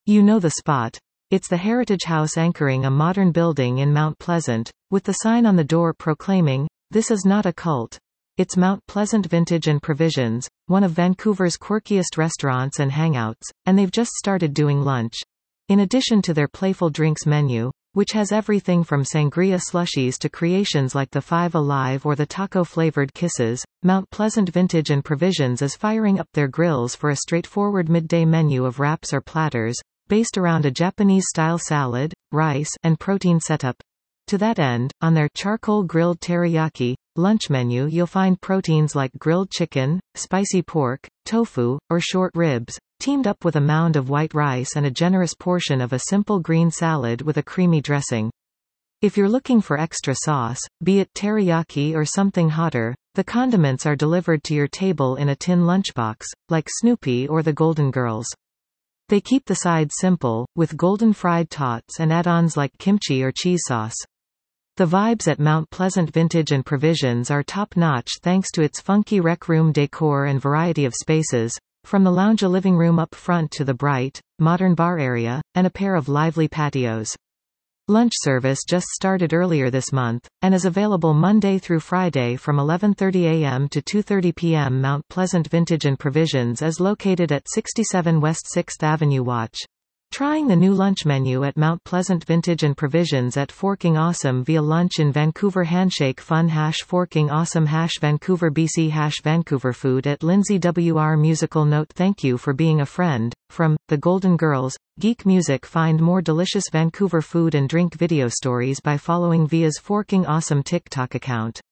You know the spot. It's the Heritage House anchoring a modern building in Mount Pleasant, with the sign on the door proclaiming, "This is not a cult. It's Mount Pleasant Vintage and Provisions, one of Vancouver's quirkiest restaurants and hangouts, and they've just started doing lunch." In addition to their playful drinks menu, which has everything from sangria slushies to creations like the Five Alive or the taco-flavored kisses, Mount Pleasant Vintage and Provisions is firing up their grills for a straightforward midday menu of wraps or platters, based around a Japanese-style salad, rice, and protein setup. To that end, on their charcoal-grilled teriyaki lunch menu you'll find proteins like grilled chicken, spicy pork, tofu, or short ribs, teamed up with a mound of white rice and a generous portion of a simple green salad with a creamy dressing. If you're looking for extra sauce, be it teriyaki or something hotter, the condiments are delivered to your table in a tin lunchbox, like Snoopy or the Golden Girls. They keep the sides simple, with golden fried tots and add-ons like kimchi or cheese sauce. The vibes at Mount Pleasant Vintage and Provisions are top-notch thanks to its funky rec room decor and variety of spaces, from the lounge living room up front to the bright, modern bar area, and a pair of lively patios. Lunch service just started earlier this month, and is available Monday through Friday from 11:30 a.m. to 2:30 p.m. Mount Pleasant Vintage and Provisions is located at 67 West 6th Avenue. Watch. Trying the new lunch menu at Mount Pleasant Vintage and Provisions at Forking Awesome via lunch in Vancouver. Handshake fun #Forking Awesome #Vancouver BC #Vancouver food at Lindsay WR Musical Note. Thank you for being a friend. From The Golden Girls, Geek Music. Find more delicious Vancouver food and drink video stories by following Via's Forking Awesome TikTok account.